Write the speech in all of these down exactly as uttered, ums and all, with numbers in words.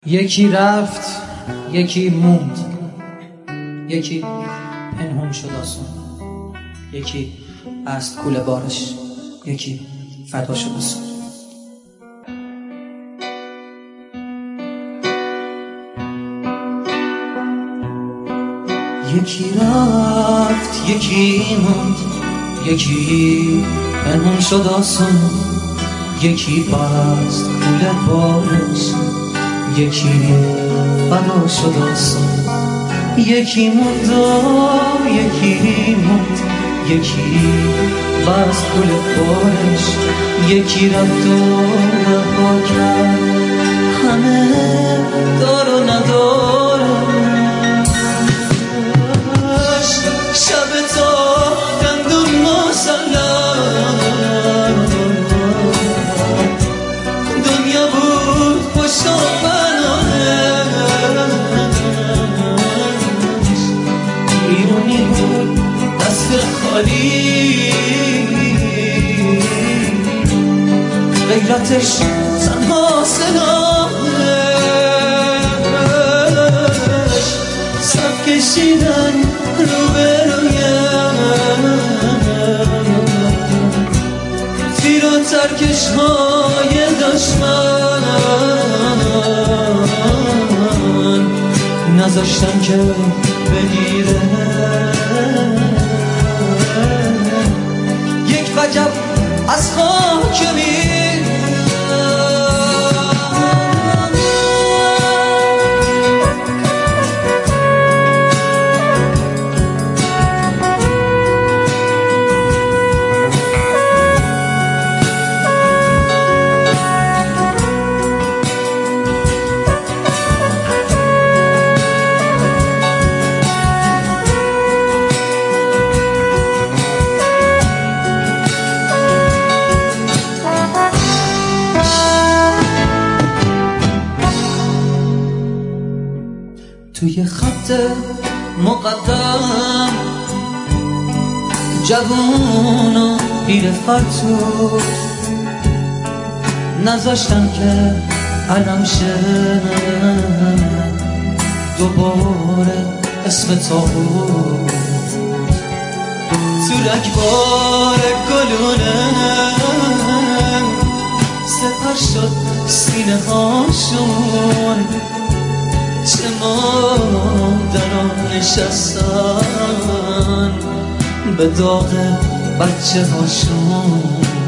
یکی رفت یکی موند، یکی پنهون شد آسون، یکی بست کوله بارش، یکی فدا شد آسون. یکی رفت یکی موند، یکی پنهون شد آسون، یکی بست کوله بارش، یکی فدا شد آسون. یکی موند و یکی موند، یکی بست کوله بارش، یکی رفت و رها کرد همه دار و ندارش. شب تا دندون مسلم دنیا بود پشت و بیرونی بود دست خالی، غیرتش تنها صداش، صف کشیدن رو به رویم، تیر و ترکش های دشمن نذاشتن که بگیره. یک وجب از خاک میره. توی خط مقدم جوون و پیر فرتود نذاشتن که علم شه دوباره اسم تابوت. تو رگبار گلونه سپر شد سینه هاشون، چه مادران نشستن به داغ بچه هاشون.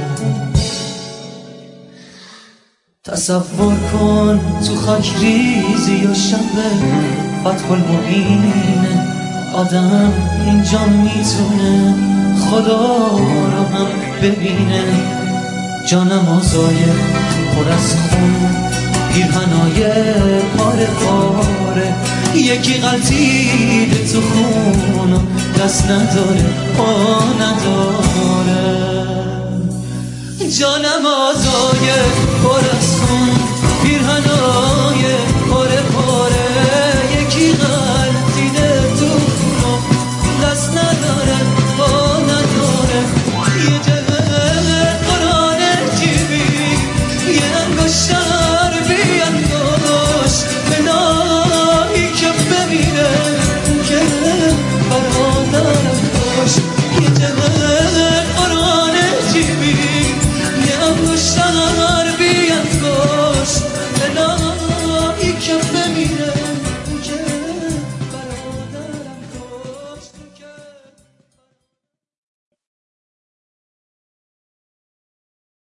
تصور کن تو خاک ریزی و شب فتح المبین آدم اینجا میتونه خدا رو هم ببینه. جانم آزای پر از خون، پیرهنای پاره پاره، یکی غلطیده تو خون و دست نداره پا نداره. جانم آزای پر از خون، پیرهنای پاره پاره، یکی غلطیده تو خون و دست نداره پا نداره. یه جبه قرآن جیبی یه انگشتر بیانگوش بنایی که ببینه که برادرم باش. یه جبه قرآن جیبی یه انگشتر بیانگوش بنایی که ببینه